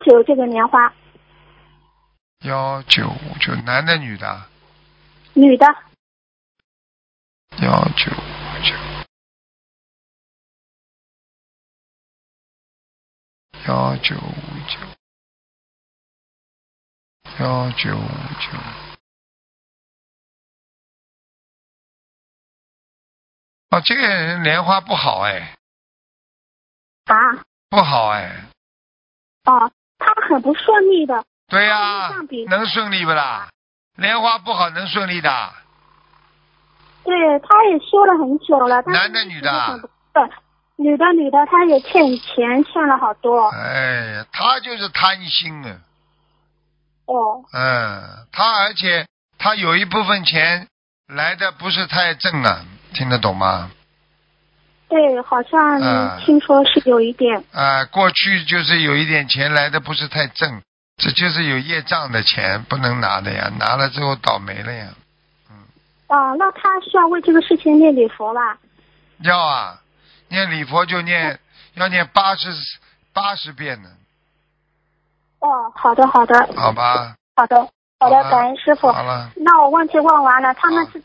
159这个莲花。 1959，男的女的？ 女的。 1959。哦，这个人莲花不好哎。 啊？ 不好哎。 哦，他很不顺利的。 对呀，能顺利不啦？莲花不好能顺利的？ 对，他也说了很久了。 男的女的？ 女的，他也欠钱，欠了好多。 哎呀，他就是贪心啊。 哦。 而且他有一部分钱来的不是太正啊，听得懂吗？ 对，好像听说是有一点。 过去就是有一点钱来的不是太正，这就是有业障的钱不能拿的呀，拿了之后倒霉了呀。 那他需要为这个事情念礼佛吧？ 要啊，念礼佛就念，要念80遍呢。 哦，好的。 好吧。 好的，感恩师傅。 好了。 那我忘记问完了，他们自己